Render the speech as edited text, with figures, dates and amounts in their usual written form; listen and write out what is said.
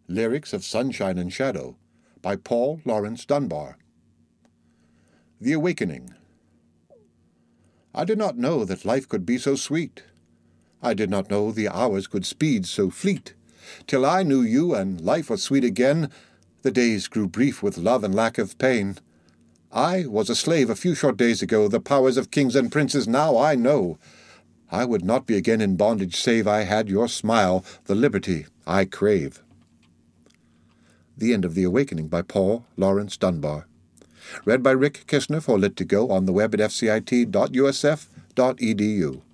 Lyrics of Sunshine and Shadow by Paul Laurence Dunbar. The Awakening. I did not know that life could be so sweet. I did not know the hours could speed so fleet. Till I knew you and life was sweet again, the days grew brief with love and lack of pain. I was a slave a few short days ago, the powers of kings and princes now I know. I would not be again in bondage save I had your smile, the liberty I crave. The End of the Awakening by Paul Laurence Dunbar. Read by Rick Kistner for Lit2Go on the web at fcit.usf.edu.